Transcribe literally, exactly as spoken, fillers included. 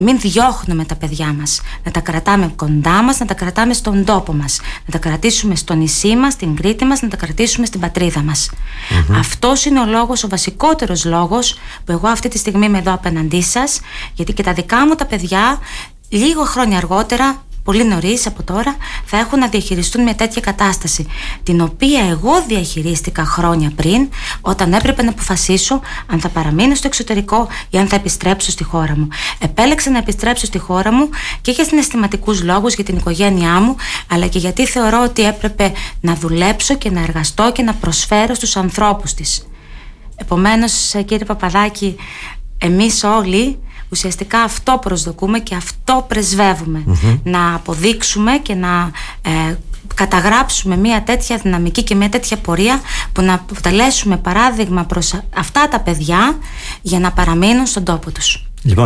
μην διώχνουμε τα παιδιά μας, να τα κρατάμε κοντά μας, να τα κρατάμε στον τόπο μας, να τα κρατήσουμε στο νησί μας, στην Κρήτη μας, να τα κρατήσουμε στην πατρίδα μας. Mm-hmm. Αυτός είναι ο λόγος, ο βασικότερος λόγος που εγώ αυτή τη στιγμή είμαι εδώ απέναντί σας, γιατί και τα δικά μου τα παιδιά λίγο χρόνια αργότερα, πολύ νωρίς από τώρα, θα έχουν να διαχειριστούν μια τέτοια κατάσταση, την οποία εγώ διαχειρίστηκα χρόνια πριν, όταν έπρεπε να αποφασίσω αν θα παραμείνω στο εξωτερικό ή αν θα επιστρέψω στη χώρα μου. Επέλεξα να επιστρέψω στη χώρα μου και για συναισθηματικούς λόγους, για την οικογένειά μου, αλλά και γιατί θεωρώ ότι έπρεπε να δουλέψω και να εργαστώ και να προσφέρω στους ανθρώπους της. Επομένως, κύριε Παπαδάκη, εμείς όλοι ουσιαστικά αυτό προσδοκούμε και αυτό πρεσβεύουμε. Mm-hmm. Να αποδείξουμε και να ε, καταγράψουμε μια τέτοια δυναμική και μια τέτοια πορεία που να αποτελέσουμε παράδειγμα προς αυτά τα παιδιά για να παραμείνουν στον τόπο τους.